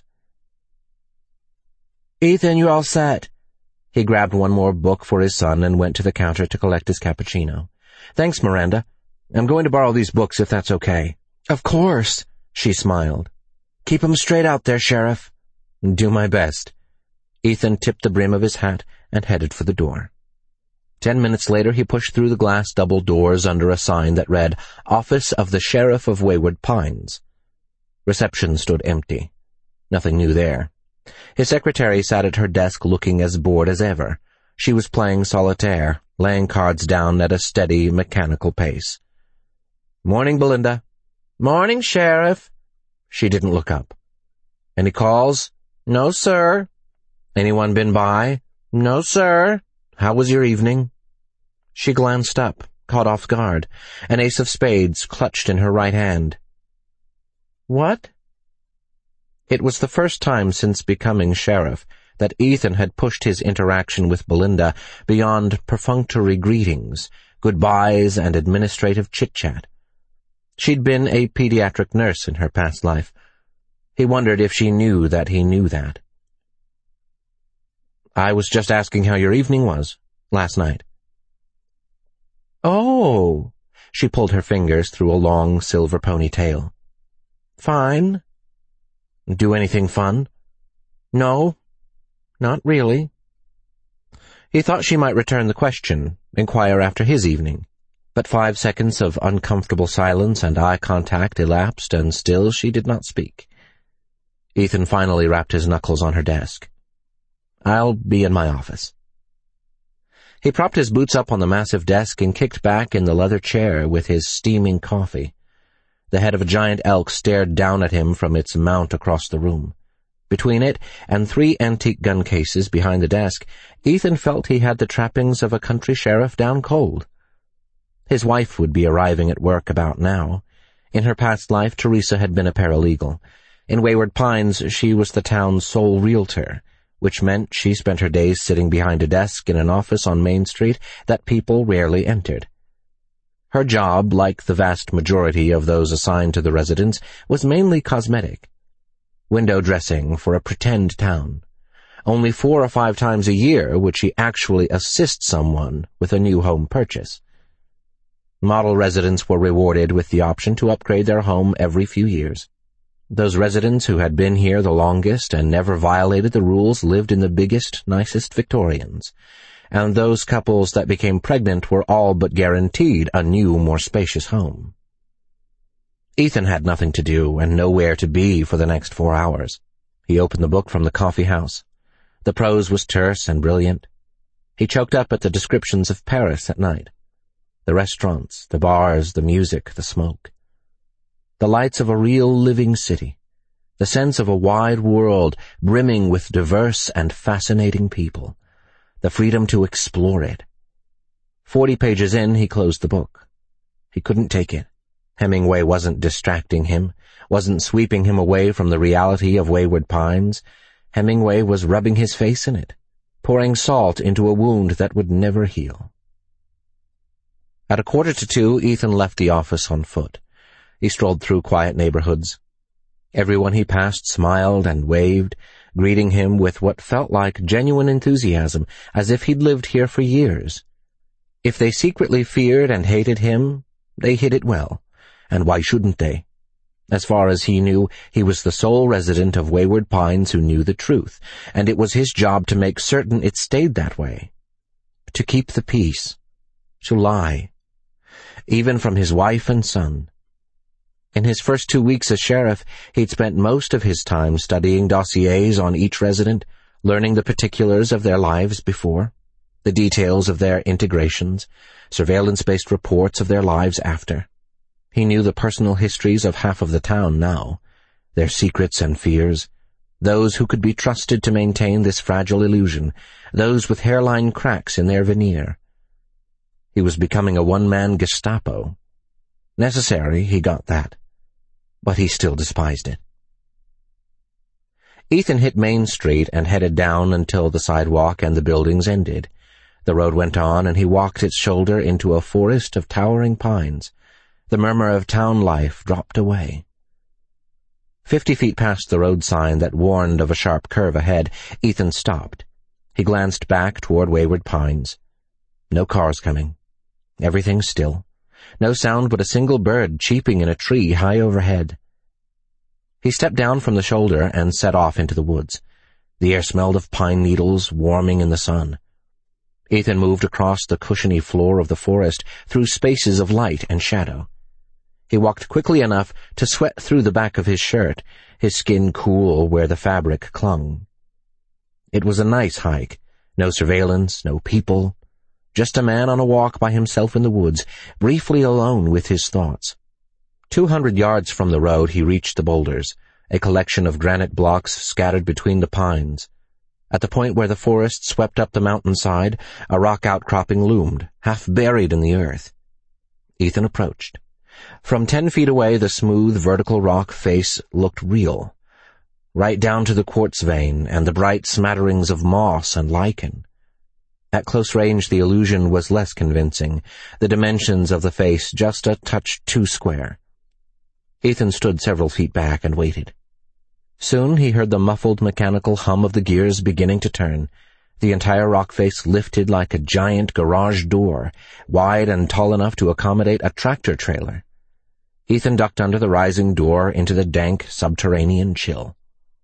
"Ethan, you all set?" He grabbed one more book for his son and went to the counter to collect his cappuccino. "Thanks, Miranda. I'm going to borrow these books if that's okay." "Of course," she smiled. "Keep 'em straight out there, Sheriff." "Do my best." Ethan tipped the brim of his hat and headed for the door. Ten minutes later he pushed through the glass double doors under a sign that read, "Office of the Sheriff of Wayward Pines." Reception stood empty. Nothing new there. His secretary sat at her desk looking as bored as ever. She was playing solitaire, laying cards down at a steady, mechanical pace. "Morning, Belinda." "Morning, Sheriff." She didn't look up. "Any calls?" "No, sir." "Anyone been by?" "No, sir." "How was your evening?" She glanced up, caught off guard, an ace of spades clutched in her right hand. "What?" It was the first time since becoming sheriff that Ethan had pushed his interaction with Belinda beyond perfunctory greetings, goodbyes, and administrative chit-chat. She'd been a pediatric nurse in her past life. He wondered if she knew that he knew that. "I was just asking how your evening was, last night." "Oh," she pulled her fingers through a long silver ponytail. "Fine." "Do anything fun?" "No, not really." He thought she might return the question, inquire after his evening. But five seconds of uncomfortable silence and eye contact elapsed, and still she did not speak. Ethan finally rapped his knuckles on her desk. "I'll be in my office." He propped his boots up on the massive desk and kicked back in the leather chair with his steaming coffee. The head of a giant elk stared down at him from its mount across the room. Between it and three antique gun cases behind the desk, Ethan felt he had the trappings of a country sheriff down cold. His wife would be arriving at work about now. In her past life, Teresa had been a paralegal. In Wayward Pines, she was the town's sole realtor, which meant she spent her days sitting behind a desk in an office on Main Street that people rarely entered. Her job, like the vast majority of those assigned to the residents, was mainly cosmetic. Window dressing for a pretend town. Only four or five times a year would she actually assist someone with a new home purchase. Model residents were rewarded with the option to upgrade their home every few years. Those residents who had been here the longest and never violated the rules lived in the biggest, nicest Victorians, and those couples that became pregnant were all but guaranteed a new, more spacious home. Ethan had nothing to do and nowhere to be for the next four hours. He opened the book from the coffee house. The prose was terse and brilliant. He choked up at the descriptions of Paris at night. The restaurants, the bars, the music, the smoke. The lights of a real living city. The sense of a wide world brimming with diverse and fascinating people. The freedom to explore it. Forty pages in, he closed the book. He couldn't take it. Hemingway wasn't distracting him, wasn't sweeping him away from the reality of Wayward Pines. Hemingway was rubbing his face in it, pouring salt into a wound that would never heal. At a quarter to two, Ethan left the office on foot. He strolled through quiet neighborhoods. Everyone he passed smiled and waved, greeting him with what felt like genuine enthusiasm, as if he'd lived here for years. If they secretly feared and hated him, they hid it well, and why shouldn't they? As far as he knew, he was the sole resident of Wayward Pines who knew the truth, and it was his job to make certain it stayed that way. To keep the peace. To lie. Even from his wife and son. In his first two weeks as sheriff, he'd spent most of his time studying dossiers on each resident, learning the particulars of their lives before, the details of their integrations, surveillance-based reports of their lives after. He knew the personal histories of half of the town now, their secrets and fears, those who could be trusted to maintain this fragile illusion, those with hairline cracks in their veneer. He was becoming a one-man Gestapo. Necessary, he got that. But he still despised it. Ethan hit Main Street and headed down until the sidewalk and the buildings ended. The road went on, and he walked its shoulder into a forest of towering pines. The murmur of town life dropped away. Fifty feet past the road sign that warned of a sharp curve ahead, Ethan stopped. He glanced back toward Wayward Pines. No cars coming. Everything still. No sound but a single bird cheeping in a tree high overhead. He stepped down from the shoulder and set off into the woods. The air smelled of pine needles warming in the sun. Ethan moved across the cushiony floor of the forest through spaces of light and shadow. He walked quickly enough to sweat through the back of his shirt, his skin cool where the fabric clung. It was a nice hike. No surveillance, no people. Just a man on a walk by himself in the woods, briefly alone with his thoughts. Two hundred yards from the road he reached the boulders, a collection of granite blocks scattered between the pines. At the point where the forest swept up the mountainside, a rock outcropping loomed, half buried in the earth. Ethan approached. From ten feet away, the smooth, vertical rock face looked real, right down to the quartz vein and the bright smatterings of moss and lichen. At close range, the illusion was less convincing, the dimensions of the face just a touch too square. Ethan stood several feet back and waited. Soon he heard the muffled mechanical hum of the gears beginning to turn. The entire rock face lifted like a giant garage door, wide and tall enough to accommodate a tractor trailer. Ethan ducked under the rising door into the dank subterranean chill.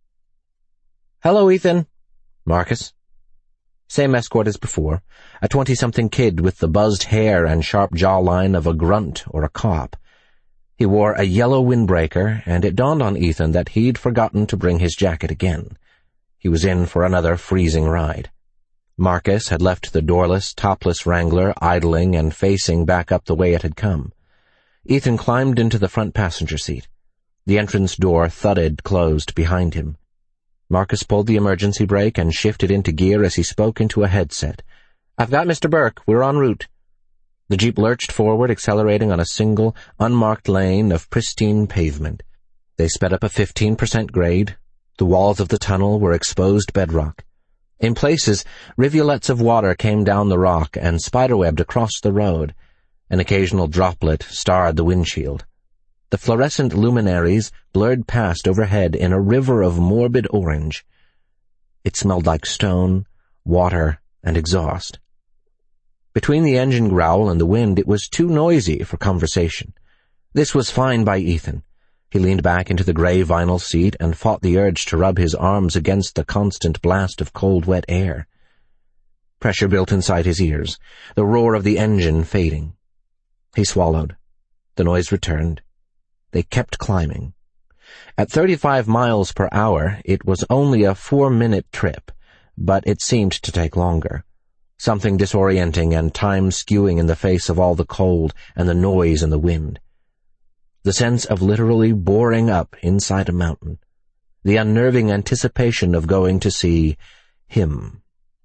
"Hello, Ethan." "Marcus." Same escort as before, a twenty-something kid with the buzzed hair and sharp jawline of a grunt or a cop. He wore a yellow windbreaker, and it dawned on Ethan that he'd forgotten to bring his jacket again. He was in for another freezing ride. Marcus had left the doorless, topless Wrangler idling and facing back up the way it had come. Ethan climbed into the front passenger seat. The entrance door thudded closed behind him. Marcus pulled the emergency brake and shifted into gear as he spoke into a headset. "I've got Mister Burke. We're en route." The Jeep lurched forward, accelerating on a single, unmarked lane of pristine pavement. They sped up a fifteen percent grade. The walls of the tunnel were exposed bedrock. In places, rivulets of water came down the rock and spiderwebbed across the road. An occasional droplet starred the windshield. The fluorescent luminaries blurred past overhead in a river of morbid orange. It smelled like stone, water, and exhaust. Between the engine growl and the wind, it was too noisy for conversation. This was fine by Ethan. He leaned back into the gray vinyl seat and fought the urge to rub his arms against the constant blast of cold, wet air. Pressure built inside his ears, the roar of the engine fading. He swallowed. The noise returned. They kept climbing. At thirty-five miles per hour, it was only a four-minute trip, but it seemed to take longer. Something disorienting and time-skewing in the face of all the cold and the noise and the wind. The sense of literally boring up inside a mountain. The unnerving anticipation of going to see him.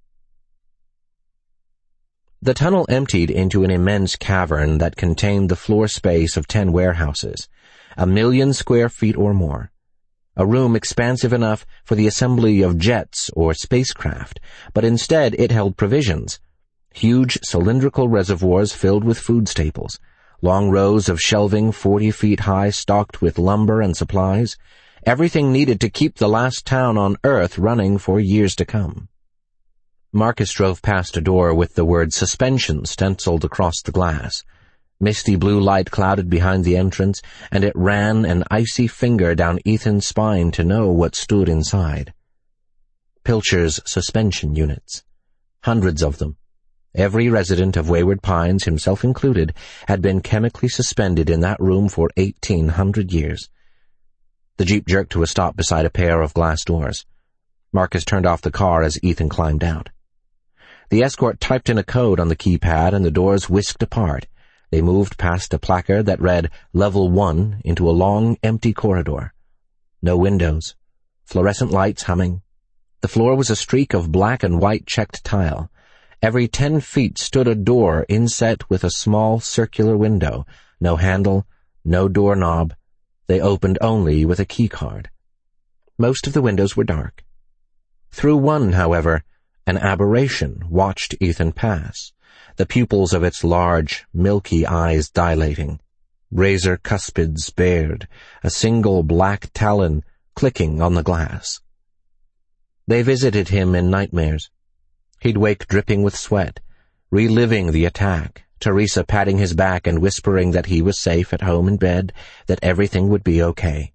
The tunnel emptied into an immense cavern that contained the floor space of ten warehouses, a million square feet or more. A room expansive enough for the assembly of jets or spacecraft, but instead it held provisions. Huge cylindrical reservoirs filled with food staples, long rows of shelving forty feet high stocked with lumber and supplies, everything needed to keep the last town on Earth running for years to come. Marcus drove past a door with the word suspension stenciled across the glass. Misty blue light clouded behind the entrance, and it ran an icy finger down Ethan's spine to know what stood inside. Pilcher's suspension units. Hundreds of them. Every resident of Wayward Pines, himself included, had been chemically suspended in that room for eighteen hundred years. The Jeep jerked to a stop beside a pair of glass doors. Marcus turned off the car as Ethan climbed out. The escort typed in a code on the keypad and the doors whisked apart. They moved past a placard that read Level one into a long, empty corridor. No windows. Fluorescent lights humming. The floor was a streak of black and white checked tile. Every ten feet stood a door inset with a small circular window. No handle, no doorknob. They opened only with a key card. Most of the windows were dark. Through one, however, an aberration watched Ethan pass, the pupils of its large, milky eyes dilating, razor cuspids bared, a single black talon clicking on the glass. They visited him in nightmares. He'd wake dripping with sweat, reliving the attack, Teresa patting his back and whispering that he was safe at home in bed, that everything would be okay.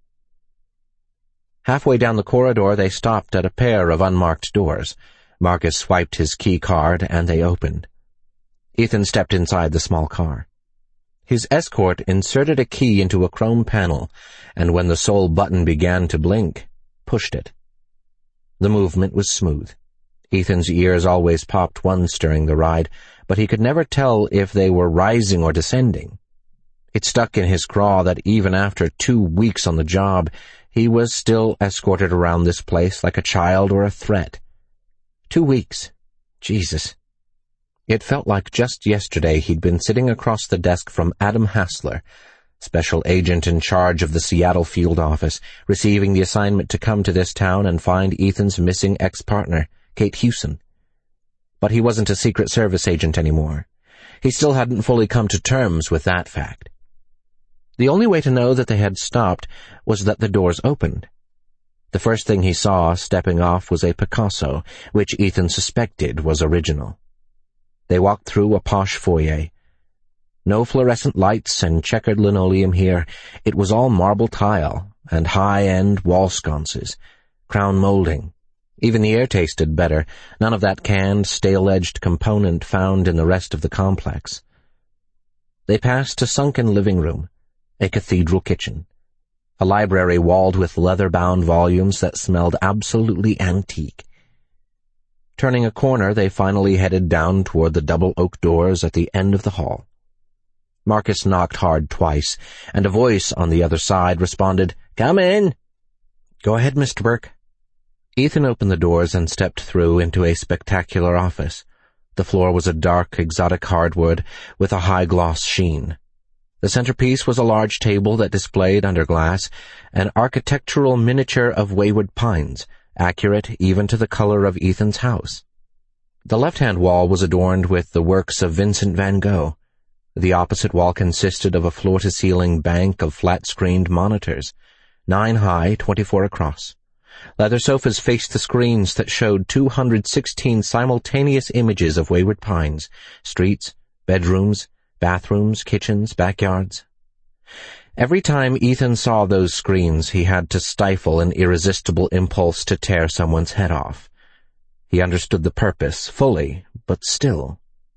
Halfway down the corridor, they stopped at a pair of unmarked doors. Marcus swiped his key card, and they opened. Ethan stepped inside the small car. His escort inserted a key into a chrome panel, and when the sole button began to blink, pushed it. The movement was smooth. Ethan's ears always popped once during the ride, but he could never tell if they were rising or descending. It stuck in his craw that even after two weeks on the job, he was still escorted around this place like a child or a threat. Two weeks. Jesus. It felt like just yesterday he'd been sitting across the desk from Adam Hassler, special agent in charge of the Seattle field office, receiving the assignment to come to this town and find Ethan's missing ex-partner, Kate Hewson. But he wasn't a Secret Service agent anymore. He still hadn't fully come to terms with that fact. The only way to know that they had stopped was that the doors opened. The first thing he saw stepping off was a Picasso, which Ethan suspected was original. They walked through a posh foyer. No fluorescent lights and checkered linoleum here. It was all marble tile and high-end wall sconces, crown molding. Even the air tasted better, none of that canned, stale-edged component found in the rest of the complex. They passed a sunken living room, a cathedral kitchen, a library walled with leather-bound volumes that smelled absolutely antique. Turning a corner, they finally headed down toward the double oak doors at the end of the hall. Marcus knocked hard twice, and a voice on the other side responded, "Come in." "Go ahead, Mister Burke." Ethan opened the doors and stepped through into a spectacular office. The floor was a dark, exotic hardwood with a high-gloss sheen. The centerpiece was a large table that displayed, under glass, an architectural miniature of Wayward Pines, accurate even to the color of Ethan's house. The left-hand wall was adorned with the works of Vincent van Gogh. The opposite wall consisted of a floor-to-ceiling bank of flat-screened monitors, nine high, twenty-four across. Leather sofas faced the screens that showed two hundred sixteen simultaneous images of Wayward Pines, streets, bedrooms, bathrooms, kitchens, backyards. Every time Ethan saw those screens, he had to stifle an irresistible impulse to tear someone's head off. He understood the purpose fully, but still.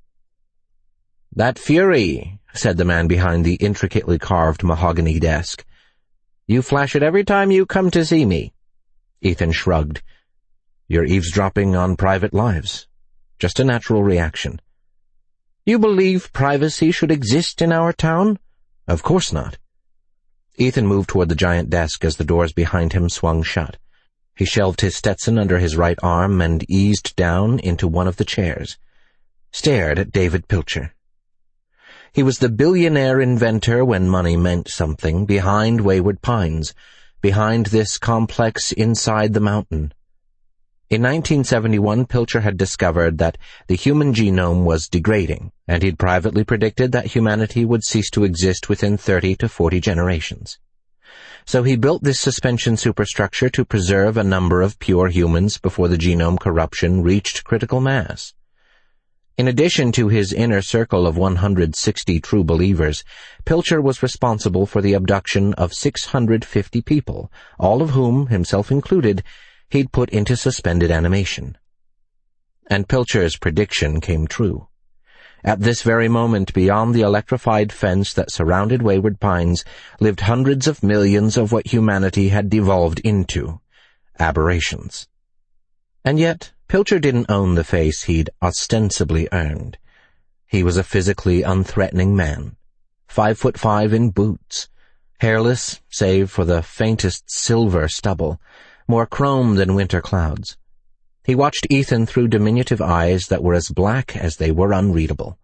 "That fury," said the man behind the intricately carved mahogany desk. "You flash it every time you come to see me." Ethan shrugged. "You're eavesdropping on private lives. Just a natural reaction." "You believe privacy should exist in our town?" "Of course not." Ethan moved toward the giant desk as the doors behind him swung shut. He shelved his Stetson under his right arm and eased down into one of the chairs, stared at David Pilcher. He was the billionaire inventor, when money meant something, behind Wayward Pines, behind this complex inside the mountain. In nineteen seventy-one, Pilcher had discovered that the human genome was degrading, and he'd privately predicted that humanity would cease to exist within thirty to forty generations. So he built this suspension superstructure to preserve a number of pure humans before the genome corruption reached critical mass. In addition to his inner circle of one hundred sixty true believers, Pilcher was responsible for the abduction of six hundred fifty people, all of whom, himself included, he'd put into suspended animation. And Pilcher's prediction came true. At this very moment, beyond the electrified fence that surrounded Wayward Pines, lived hundreds of millions of what humanity had devolved into, aberrations. And yet, Pilcher didn't own the face he'd ostensibly earned. He was a physically unthreatening man, five foot five in boots, hairless save for the faintest silver stubble, more chrome than winter clouds. He watched Ethan through diminutive eyes that were as black as they were unreadable.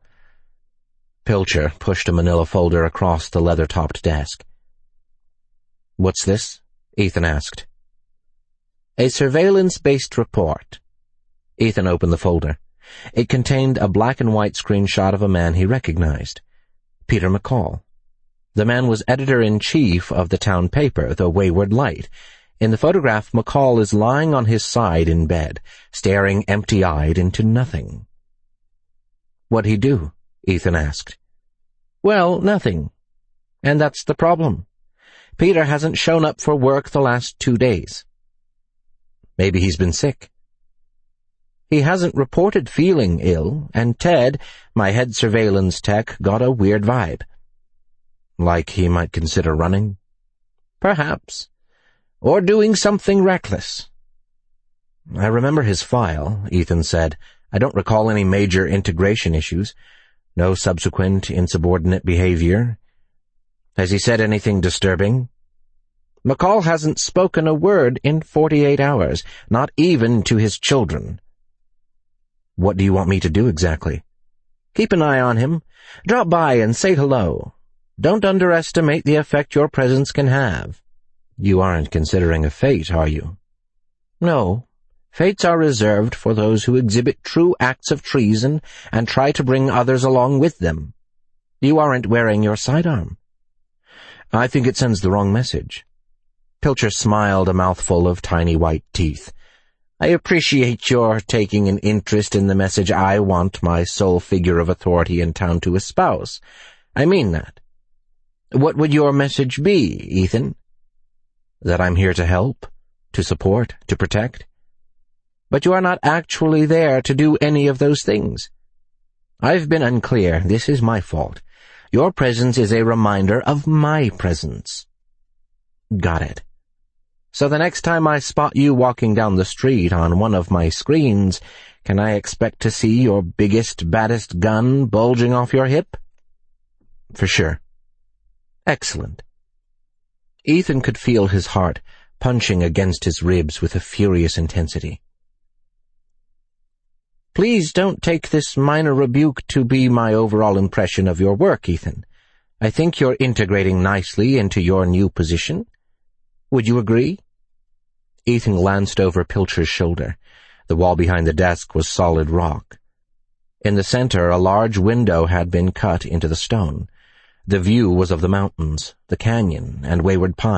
Pilcher pushed a manila folder across the leather-topped desk. "What's this?" Ethan asked. "A surveillance-based report." Ethan opened the folder. It contained a black-and-white screenshot of a man he recognized, Peter McCall. The man was editor-in-chief of the town paper, the Wayward Light. In the photograph, McCall is lying on his side in bed, staring empty-eyed into nothing. "What'd he do?" Ethan asked. "Well, nothing. And that's the problem. Peter hasn't shown up for work the last two days. Maybe he's been sick. He hasn't reported feeling ill, and Ted, my head surveillance tech, got a weird vibe. Like he might consider running? Perhaps. Or doing something reckless." "I remember his file," Ethan said. "I don't recall any major integration issues. No subsequent insubordinate behavior. Has he said anything disturbing?" "McCall hasn't spoken a word in forty-eight hours, not even to his children." "What do you want me to do exactly?" "Keep an eye on him. Drop by and say hello. Don't underestimate the effect your presence can have." "You aren't considering a fate, are you?" "No. Fates are reserved for those who exhibit true acts of treason and try to bring others along with them. You aren't wearing your sidearm." "I think it sends the wrong message." Pilcher smiled, a mouthful of tiny white teeth. "I appreciate your taking an interest in the message I want my sole figure of authority in town to espouse. I mean that. What would your message be, Ethan?" "That I'm here to help, to support, to protect." "But you are not actually there to do any of those things." "I've been unclear. This is my fault. Your presence is a reminder of my presence." "Got it. So the next time I spot you walking down the street on one of my screens, can I expect to see your biggest, baddest gun bulging off your hip?" "For sure." "Excellent." Ethan could feel his heart punching against his ribs with a furious intensity. "Please don't take this minor rebuke to be my overall impression of your work, Ethan. I think you're integrating nicely into your new position. Would you agree?" Ethan glanced over Pilcher's shoulder. The wall behind the desk was solid rock. In the center, a large window had been cut into the stone. The view was of the mountains, the canyon, and Wayward Pine.